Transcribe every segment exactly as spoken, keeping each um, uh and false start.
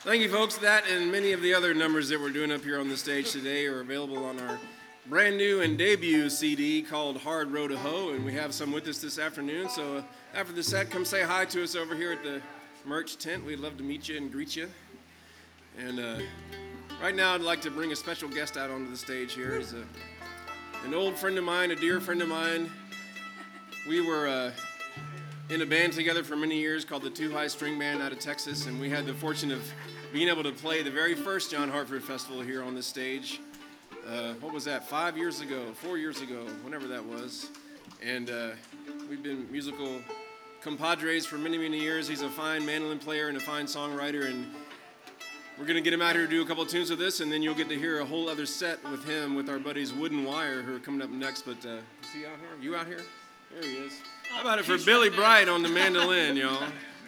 Thank you, folks. That and many of the other numbers that we're doing up here on the stage today are available on our brand new and debut C D called Hard Road to Hoe, and we have some with us this afternoon. So uh, after the set, come say hi to us over here at the merch tent. We'd love to meet you and greet you. And uh, right now, I'd like to bring a special guest out onto the stage here. He's a, an old friend of mine, a dear friend of mine. We were uh, in a band together for many years called the Too High String Band out of Texas, and we had the fortune of being able to play the very first John Hartford Festival here on this stage. Uh, what was that, five years ago, four years ago, whenever that was. And uh, we've been musical compadres for many, many years. He's a fine mandolin player and a fine songwriter, and we're going to get him out here to do a couple of tunes with us, and then you'll get to hear a whole other set with him with our buddies Wooden Wire, who are coming up next. But uh, is he out here? You out here? There he is. How about it for Billy Bright on the mandolin, y'all?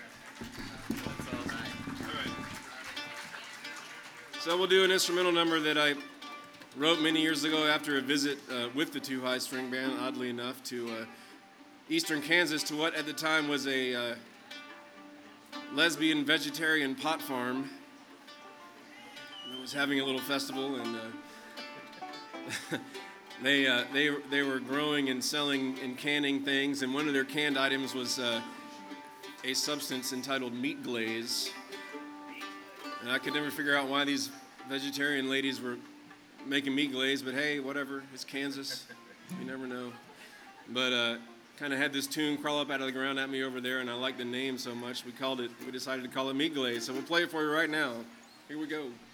So we'll do an instrumental number that I wrote many years ago after a visit uh, with the Too High String Band, oddly enough, to uh, eastern Kansas, to what at the time was a uh, lesbian vegetarian pot farm. It was having a little festival, and uh, they uh, they they were growing and selling and canning things, and one of their canned items was uh, a substance entitled meat glaze. And I could never figure out why these vegetarian ladies were making meat glaze, but hey, whatever, it's Kansas, you never know. But uh, kind of had this tune crawl up out of the ground at me over there, and I liked the name so much, we called it, we decided to call it Meat Glaze. So we'll play it for you right now. Here we go.